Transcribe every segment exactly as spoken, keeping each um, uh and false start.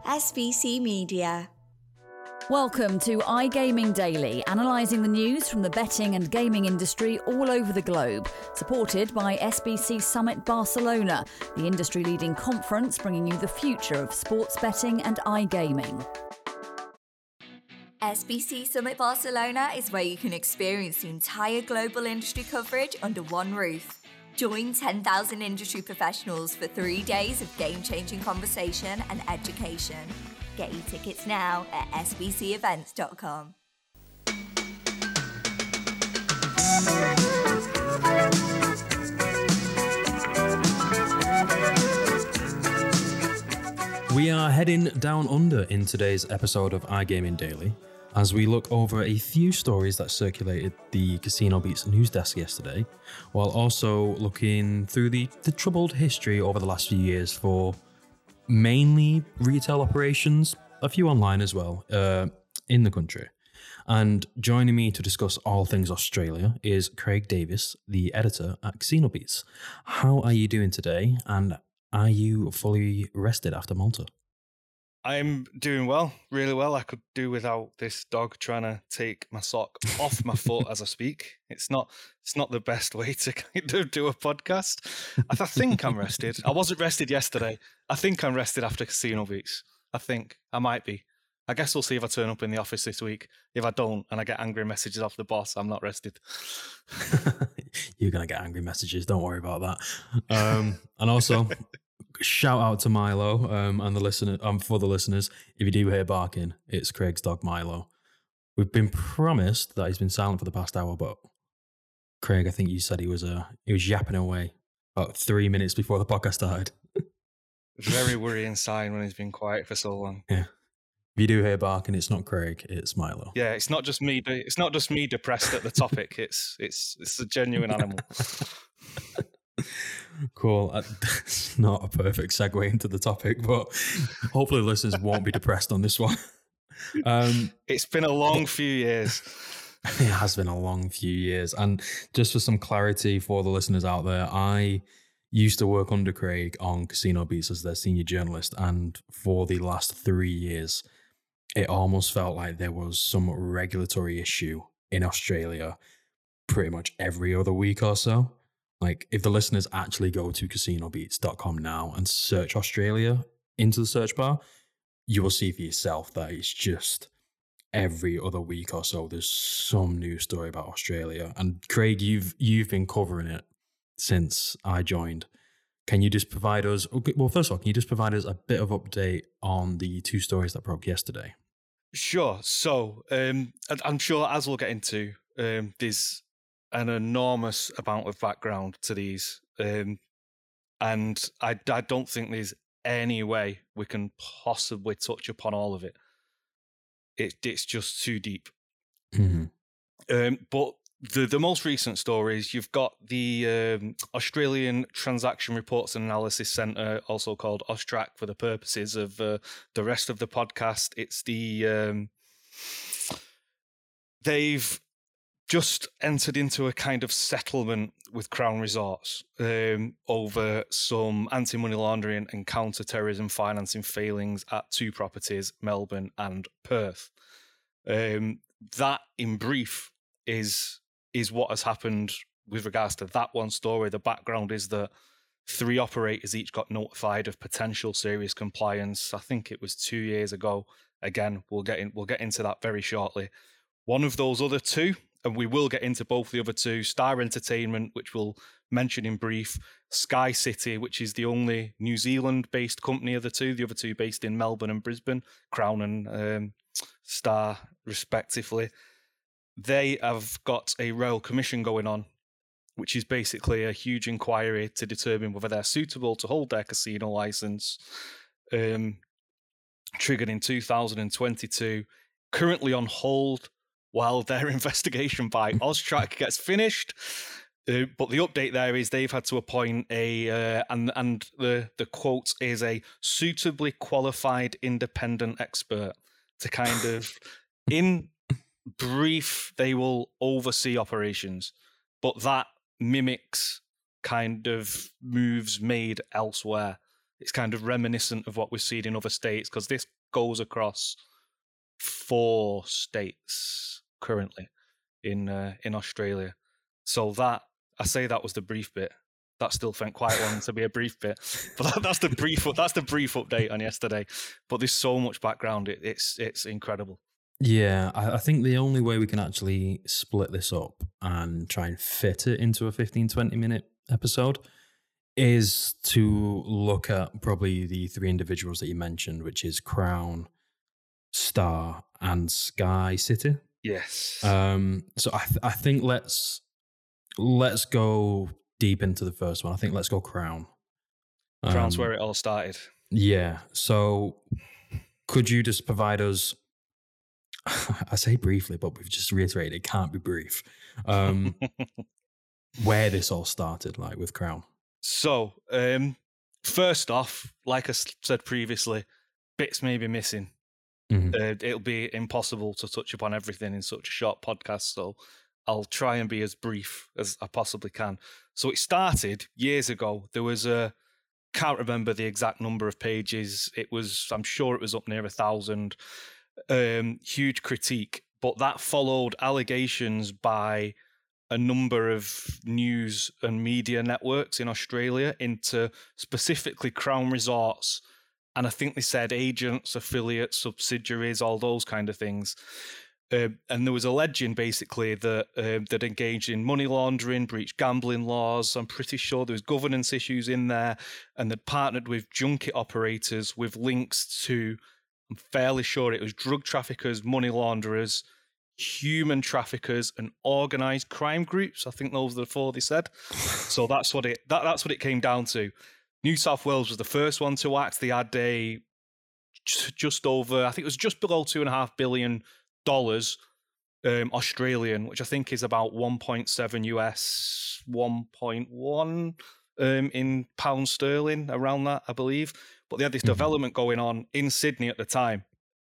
S B C Media. Welcome to iGaming Daily, analysing the news from the betting and gaming industry all over the globe. Supported by S B C Summit Barcelona, the industry-leading conference bringing you the future of sports betting and iGaming. S B C Summit Barcelona is where you can experience the entire global industry coverage under one roof. Join ten thousand industry professionals for three days of game-changing conversation and education. Get your tickets now at s b c events dot com. We are heading down under in today's episode of iGaming Daily as we look over a few stories that circulated the Casino Beats news desk yesterday, while also looking through the, the troubled history over the last few years for mainly retail operations, a few online as well, uh, in the country. And joining me to discuss all things Australia is Craig Davis, the editor at Casino Beats. How are you doing today, and are you fully rested after Malta? I'm doing well, really well. I could do without this dog trying to take my sock off my foot as I speak. It's not it's not the best way to kind of do a podcast. I, th- I think I'm rested. I wasn't rested yesterday. I think I'm rested after Casino Beats. I think I might be. I guess we'll see if I turn up in the office this week. If I don't and I get angry messages off the boss, I'm not rested. You're going to get angry messages. Don't worry about that. Um, and also... Shout out to Milo um, and the listener. Um, for the listeners, if you do hear barking, it's Craig's dog Milo. We've been promised that he's been silent for the past hour, but Craig, I think you said he was uh, he was yapping away about three minutes before the podcast started. Very worrying sign when he's been quiet for so long. Yeah. If you do hear barking, it's not Craig, it's Milo. Yeah, it's not just me. It's not just me depressed at the topic. It's it's it's a genuine animal. Cool. It's not a perfect segue into the topic, but hopefully the listeners won't be depressed on this one. Um, it's been a long few years. It has been a long few years. And just for some clarity for the listeners out there, I used to work under Craig on Casino Beats as their senior journalist. And for the last three years, it almost felt like there was some regulatory issue in Australia pretty much every other week or so. Like, if the listeners actually go to casino beats dot com now and search Australia into the search bar, you will see for yourself that it's just every other week or so, there's some new story about Australia. And Craig, you've you've been covering it since I joined. Can you just provide us, well, first of all, can you just provide us a bit of update on the two stories that broke yesterday? Sure. So, um, I'm sure, as we'll get into, um, there's an enormous amount of background to these, um, and I, I don't think there's any way we can possibly touch upon all of it. It it's just too deep. Mm-hmm. Um, but the the most recent stories, you've got the um, Australian Transaction Reports and Analysis Centre, also called AUSTRAC for the purposes of uh, the rest of the podcast. It's the um, they've just entered into a kind of settlement with Crown Resorts um, over some anti-money laundering and counter-terrorism financing failings at two properties, Melbourne and Perth. Um, that, in brief, is is what has happened with regards to that one story. The background is that three operators each got notified of potential serious compliance. I think it was two years ago. Again, we'll get in, we'll get into that very shortly. One of those other two, and we will get into both the other two, Star Entertainment, which we'll mention in brief, Sky City, which is the only New Zealand-based company of the two, the other two based in Melbourne and Brisbane, Crown and um, Star, respectively. They have got a Royal Commission going on, which is basically a huge inquiry to determine whether they're suitable to hold their casino licence, um, triggered in two thousand twenty-two, currently on hold while their investigation by AUSTRAC gets finished. Uh, but the update there is they've had to appoint a, uh, and and the, the quote is a suitably qualified independent expert to kind of, in brief, they will oversee operations. But that mimics kind of moves made elsewhere. It's kind of reminiscent of what we've seen in other states, because this goes across four states currently in uh, in Australia. So that, I say that was the brief bit. That still felt quite long to be a brief bit, but that, that's the brief. That's the brief update on yesterday. But there's so much background. It, it's it's incredible. Yeah, I, I think the only way we can actually split this up and try and fit it into a fifteen, twenty minute episode is to look at probably the three individuals that you mentioned, which is Crown, Star, and Sky City. Yes. Um. So I th- I think let's let's go deep into the first one. I think let's go Crown. Crown's um, where it all started. Yeah. So could you just provide us, I say briefly, but we've just reiterated it can't be brief, um, where this all started, like with Crown? So, um, first off, like I said previously, bits may be missing. Mm-hmm. Uh, it'll be impossible to touch upon everything in such a short podcast, so I'll try and be as brief as I possibly can. So it started years ago. There was a, can't remember the exact number of pages. It was, I'm sure it was up near a thousand. Um, huge critique, but that followed allegations by a number of news and media networks in Australia into specifically Crown Resorts. And I think they said agents, affiliates, subsidiaries, all those kind of things. Uh, and there was alleging basically that uh, they'd engaged in money laundering, breached gambling laws. I'm pretty sure there was governance issues in there, and they'd partnered with junket operators with links to, I'm fairly sure it was drug traffickers, money launderers, human traffickers, and organised crime groups. I think those are the four they said. So that's what it that, that's what it came down to. New South Wales was the first one to act. They had a just over, I think it was just below two and a half billion dollars um, Australian, which I think is about one point seven U S, one point one um, in pounds sterling, around that, I believe. But they had this mm-hmm. development going on in Sydney at the time.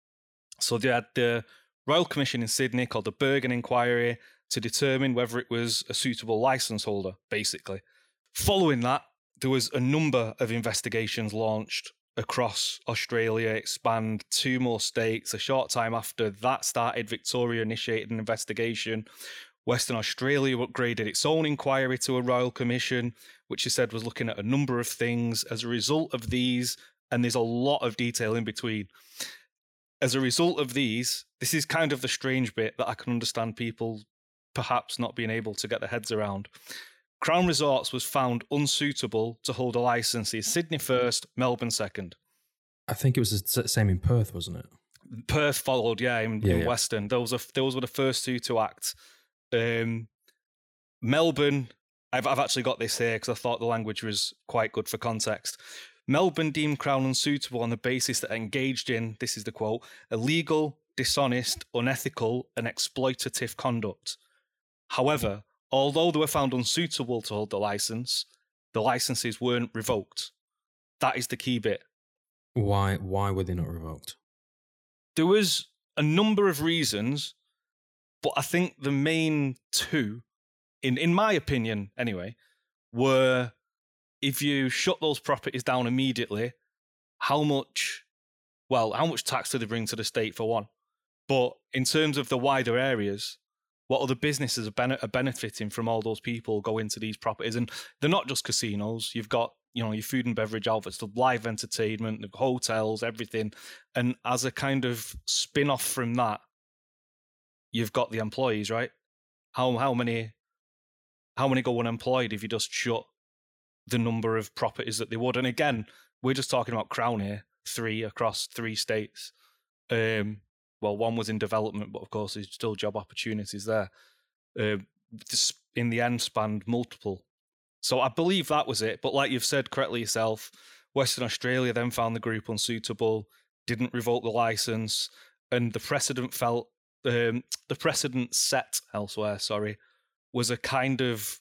So they had the Royal Commission in Sydney called the Bergen Inquiry to determine whether it was a suitable licence holder, basically. Following that, there was a number of investigations launched across Australia. It spanned two more states. A short time after that started, Victoria initiated an investigation. Western Australia upgraded its own inquiry to a Royal Commission, which he said was looking at a number of things. As a result of these, and there's a lot of detail in between, as a result of these, this is kind of the strange bit that I can understand people perhaps not being able to get their heads around. Crown Resorts was found unsuitable to hold a licence in Sydney first, Melbourne second. I think it was the same in Perth, wasn't it? Perth followed, yeah, in, yeah, in yeah. Western. Those, are, those were the first two to act. Um, Melbourne, I've, I've actually got this here because I thought the language was quite good for context. Melbourne deemed Crown unsuitable on the basis that it engaged in, this is the quote, illegal, dishonest, unethical, and exploitative conduct. However, although they were found unsuitable to hold the licence, the licences weren't revoked. That is the key bit. Why Why were they not revoked? There was a number of reasons, but I think the main two, in, in my opinion anyway, were if you shut those properties down immediately, how much, well, how much tax do they bring to the state for one? But in terms of the wider areas, what other businesses are, bene- are benefiting from all those people going to these properties? And they're not just casinos. You've got, you know, your food and beverage outlets, the live entertainment, the hotels, everything. And as a kind of spin-off from that, you've got the employees, right? How how many how many go unemployed if you just shut the number of properties that they would? And again, we're just talking about Crown here, three across three states. Um, well, one was in development, but of course there's still job opportunities there. Uh, this, in the end, spanned multiple. So I believe that was it. But like you've said correctly yourself, Western Australia then found the group unsuitable, didn't revoke the licence, and the precedent felt um, the precedent set elsewhere. Sorry, was a kind of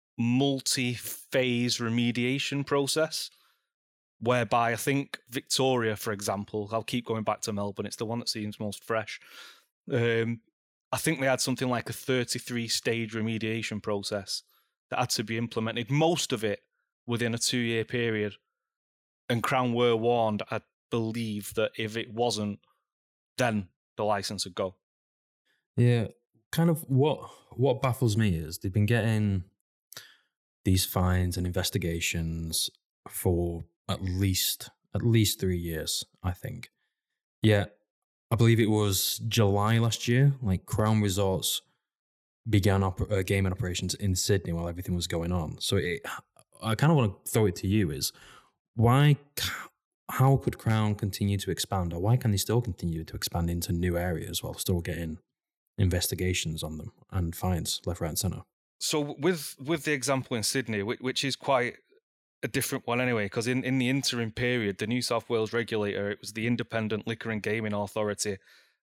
multi-phase remediation process, whereby I think Victoria, for example, I'll keep going back to Melbourne, it's the one that seems most fresh. Um, I think they had something like a thirty-three stage remediation process that had to be implemented, most of it within a two-year period. and Crown were warned, I believe, that if it wasn't, then the license would go. Yeah, kind of what what baffles me is they've been getting these fines and investigations for at least at least three years, I think. Yeah, I believe it was July last year. Like Crown Resorts began op- uh, gaming operations in Sydney while everything was going on. So it, I kind of want to throw it to you: is why? How could Crown continue to expand, or why can they still continue to expand into new areas while still getting investigations on them and fines left, right, and centre? So with with the example in Sydney, which, which is quite a different one anyway, because in, in the interim period, the New South Wales regulator, it was the Independent Liquor and Gaming Authority,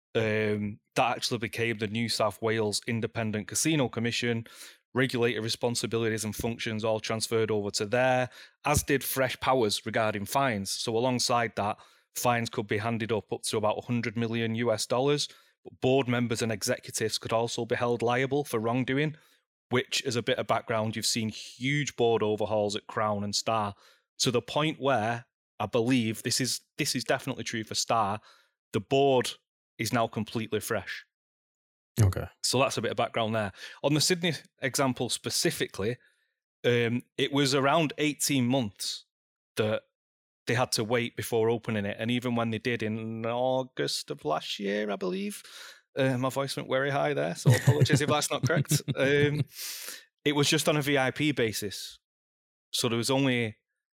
um, that actually became the New South Wales Independent Casino Commission. Regulator responsibilities and functions all transferred over to there, as did fresh powers regarding fines. So alongside that, fines could be handed up up to about one hundred million US dollars. But board members and executives could also be held liable for wrongdoing, which, as a bit of background, you've seen huge board overhauls at Crown and Star, to the point where I believe this is this is definitely true for Star. The board is now completely fresh. Okay. So that's a bit of background there. On the Sydney example specifically, um, it was around eighteen months that they had to wait before opening it. And even when they did in August of last year, I believe, uh, my voice went very high there, so apologies if that's not correct. Um, it was just on a V I P basis. So there was only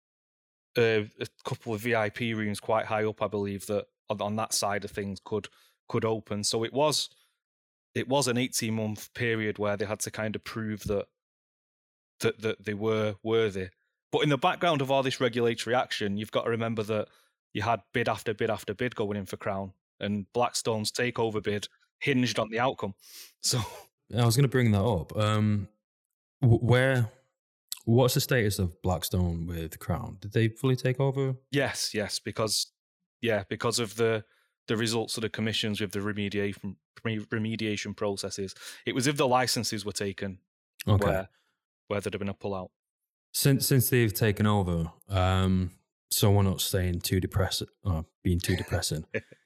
uh, a couple of V I P rooms quite high up, I believe, that on, on that side of things could could open. So it was... It was an eighteen-month period where they had to kind of prove that, that that they were worthy. But in the background of all this regulatory action, you've got to remember that you had bid after bid after bid going in for Crown, and Blackstone's takeover bid hinged on the outcome. So I was going to bring that up. Um, where, what's the status of Blackstone with Crown? Did they fully take over? Yes, yes, because yeah, because of the. the results of the commissions with the remediation remediation processes. It was if the licenses were taken okay. where, where there'd have been a pullout. Since since they've taken over, um, so we're not saying too depressing, or being too depressing.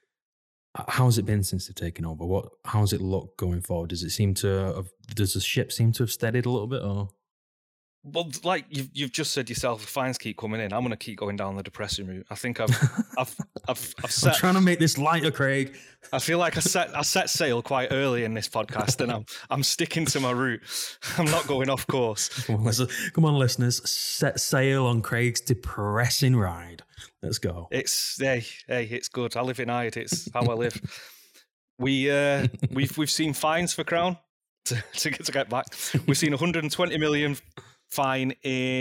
How's it been since they've taken over? What? How's it look going forward? Does it seem to have, does the ship seem to have steadied a little bit, or? Well, like you've you've just said yourself, the fines keep coming in. I'm going to keep going down the depressing route. I think I've I've I've, I've set. I'm trying to make this lighter, Craig. I feel like I set I set sail quite early in this podcast, and I'm I'm sticking to my route. I'm not going off course. Come on, come on, listeners, set sail on Craig's depressing ride. Let's go. It's hey hey, it's good. I live in Hyde. It's how I live. We uh we've we've seen fines for Crown to to get to get back. We've seen one hundred twenty million. Fine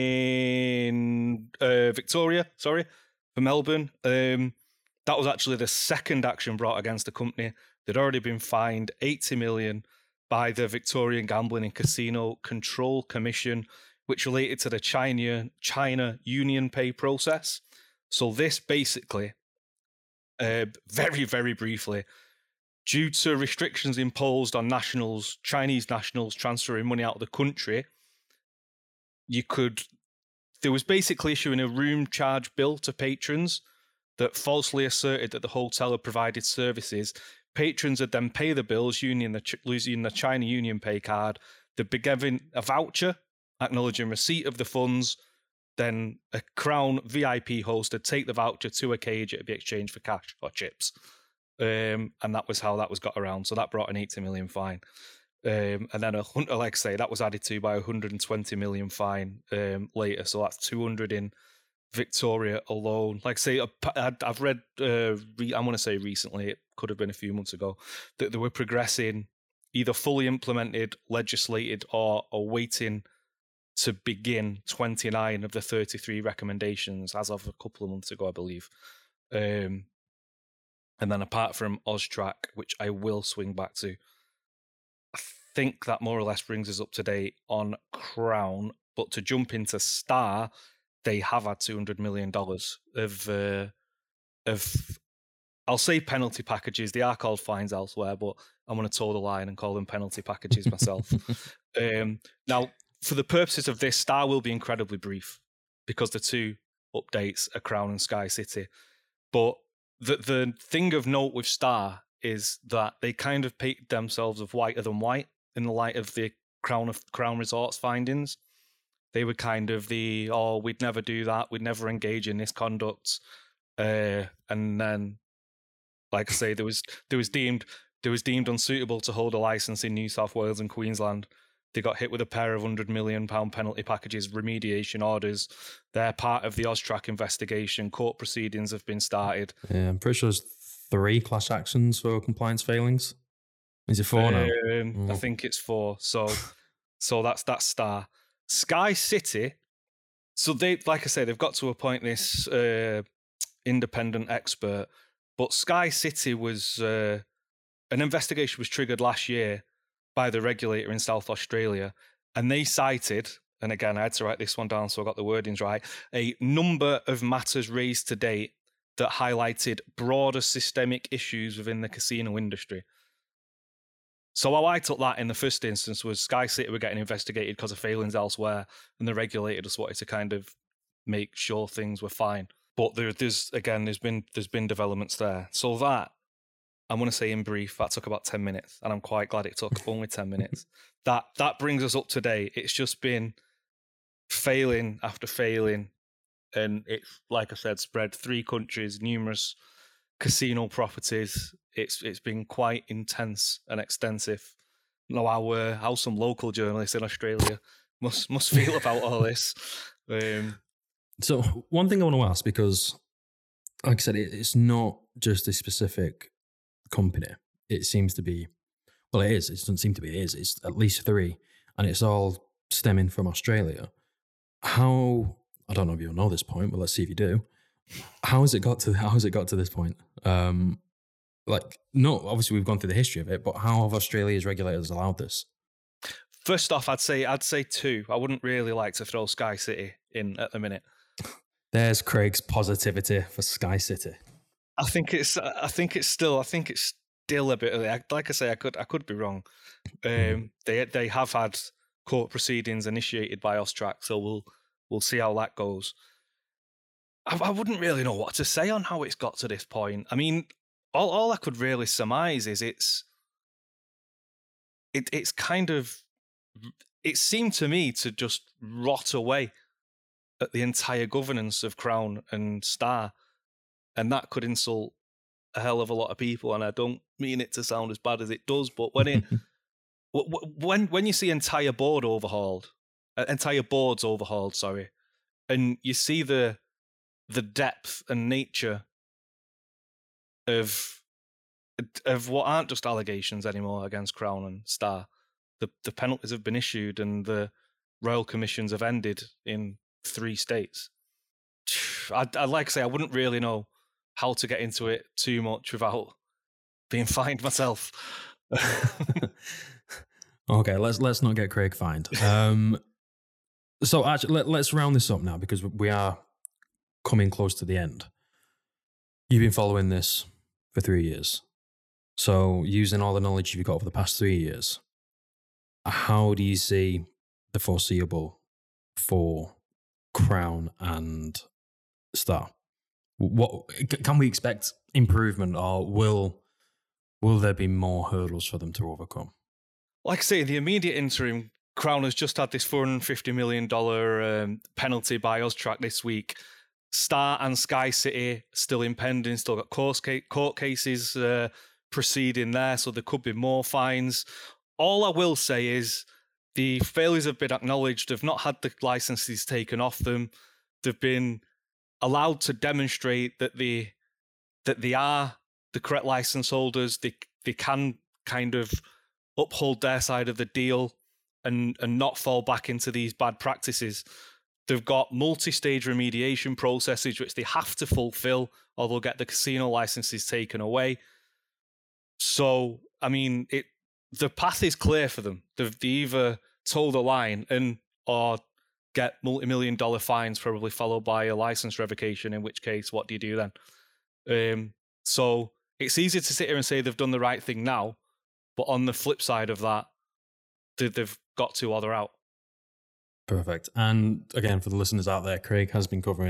in uh, Victoria, sorry, for Melbourne. Um, that was actually the second action brought against the company. They'd already been fined eighty million by the Victorian Gambling and Casino Control Commission, which related to the China China Union Pay process. So this basically, uh, very, very briefly, due to restrictions imposed on nationals, Chinese nationals transferring money out of the country, you could, there was basically issuing a room charge bill to patrons that falsely asserted that the hotel had provided services. Patrons would then pay the bills using the, using the China Union Pay card. They'd be given a voucher acknowledging receipt of the funds. Then a Crown V I P host would take the voucher to a cage. It would be exchanged for cash or chips. Um, and that was how that was got around. So that brought an eighty million fine. Um, and then, a, like I say, that was added to by a one hundred twenty million fine um, later. So that's two hundred in Victoria alone. Like I say, I've read, uh, re- I want to say recently, it could have been a few months ago, that they were progressing either fully implemented, legislated, or, or waiting to begin twenty-nine of the thirty-three recommendations as of a couple of months ago, I believe. Um, and then apart from Austrac, which I will swing back to, I think that more or less brings us up to date on Crown. But to jump into Star, they have had two hundred million dollars of, uh, of, I'll say penalty packages. They are called fines elsewhere, but I'm going to toe the line and call them penalty packages myself. um, now, for the purposes of this, Star will be incredibly brief because the two updates are Crown and Sky City. But the the thing of note with Star is that they kind of painted themselves as whiter than white in the light of the Crown of Crown Resorts findings. They were kind of the, oh, we'd never do that, we'd never engage in this conduct. Uh, and then, like I say, there was there was deemed there was deemed unsuitable to hold a license in New South Wales and Queensland. They got hit with a pair of one hundred million pounds penalty packages, remediation orders. They're part of the Austrac investigation. Court proceedings have been started. Yeah, I'm pretty sure there's three class actions for compliance failings. Is it four now? Um, Mm. I think it's four. So, so that's that Star. Sky City. So they, like I say, they've got to appoint this uh, independent expert. But Sky City was uh, an investigation was triggered last year by the regulator in South Australia, and they cited, and again, I had to write this one down so I got the wordings right, a number of matters raised to date that highlighted broader systemic issues within the casino industry. So how I took that in the first instance was Sky City were getting investigated because of failings elsewhere, and the regulator just wanted to kind of make sure things were fine. But there, there's again, there's been there's been developments there. So that, I'm going to say in brief, that took about ten minutes, and I'm quite glad it took only ten minutes. That that brings us up to date. It's just been failing after failing, and it's, like I said, spread three countries, numerous casino properties. It's it's been quite intense and extensive. You know how uh, how some local journalists in Australia must must feel about all this. Um, So one thing I want to ask, because like I said, it, it's not just a specific company. It seems to be, well, it is. It doesn't seem to be. It is. It's at least three, and it's all stemming from Australia. How, I don't know if you'll know this point, but let's see if you do. How has it got to? How has it got to this point? Um, like, no, obviously we've gone through the history of it, but how have Australia's regulators allowed this? First off, I'd say I'd say two. I wouldn't really like to throw Sky City in at the minute. There's Craig's positivity for Sky City. I think it's. I think it's still. I think it's still a bit early. Like I say, I could. I could be wrong. Um, they they have had court proceedings initiated by Austrac, so we'll we'll see how that goes. I, I wouldn't really know what to say on how it's got to this point. I mean, all all I could really surmise is it's. It it's kind of. It seemed to me to just rot away at the entire governance of Crown and Star, and that could insult a hell of a lot of people. And I don't mean it to sound as bad as it does, but when it when when you see entire board overhauled, uh, entire boards overhauled, sorry, and you see the the depth and nature of of what aren't just allegations anymore against Crown and Star. The the penalties have been issued and the royal commissions have ended in three states. I'd, I'd like to say I wouldn't really know how to get into it too much without being fined myself. Okay, let's let's not get Craig fined. Um, so actually, let, let's round this up now because we are coming close to the end. You've been following this for three years. So using all the knowledge you've got over the past three years, how do you see the foreseeable for Crown and Star? What can we expect improvement, or will will there be more hurdles for them to overcome? Like I say, the immediate interim, Crown has just had this four hundred fifty million dollars um, penalty by Austrac this week. Star and Sky City still impending, still got court, case, court cases uh, proceeding there, so there could be more fines. All I will say is the failures have been acknowledged. They've not had the licenses taken off them. They've been allowed to demonstrate that they that they are the correct license holders. They they can kind of uphold their side of the deal and and not fall back into these bad practices. They've got multi-stage remediation processes which they have to fulfill, or they'll get the casino licenses taken away. So, I mean, it. The path is clear for them. They've they either toe the line and or get multi-million dollar fines, probably followed by a license revocation, in which case, what do you do then? Um, so it's easy to sit here and say they've done the right thing now, but on the flip side of that, they've got to or they're out. Perfect. And again, for the listeners out there, Craig has been covering this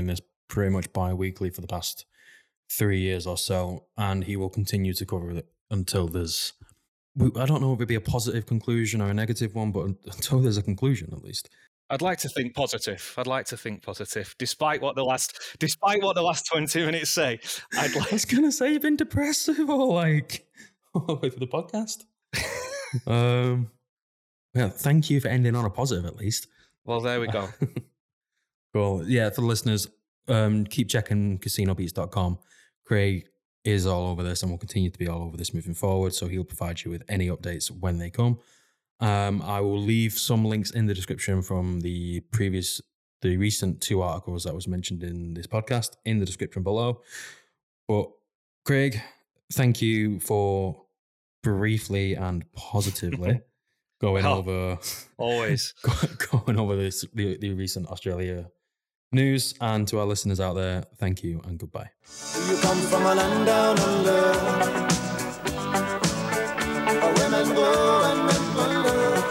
pretty much bi-weekly for the past three years or so, and he will continue to cover it until there's, I don't know if it'd be a positive conclusion or a negative one, but until there's a conclusion at least. I'd like to think positive. I'd like to think positive, despite what the last, despite what the last twenty minutes say. I'd like. I was gonna say you've been depressive all like all the way through the podcast. um, yeah, thank you for ending on a positive at least. Well, there we go. Cool. Yeah, for the listeners, um, keep checking casino beats dot com. Craig is all over this and will continue to be all over this moving forward, so he'll provide you with any updates when they come. Um, I will leave some links in the description from the previous, the recent two articles that was mentioned in this podcast in the description below. But Craig, thank you for briefly and positively going well, over always going over this the, the recent Australia news, and to our listeners out there, thank you and goodbye. You come from a land down under, where women go and men wonder.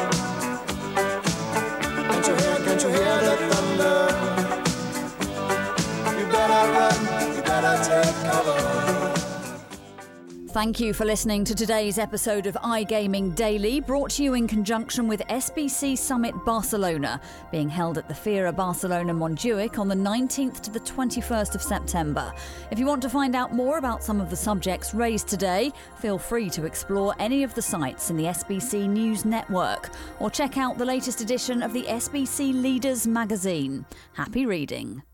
Can't you hear, can't you hear the thunder? You better run, you better take cover. Thank you for listening to today's episode of iGaming Daily, brought to you in conjunction with S B C Summit Barcelona, being held at the Fira Barcelona Montjuic on the nineteenth to the twenty-first of September. If you want to find out more about some of the subjects raised today, feel free to explore any of the sites in the S B C News Network, or check out the latest edition of the S B C Leaders magazine. Happy reading.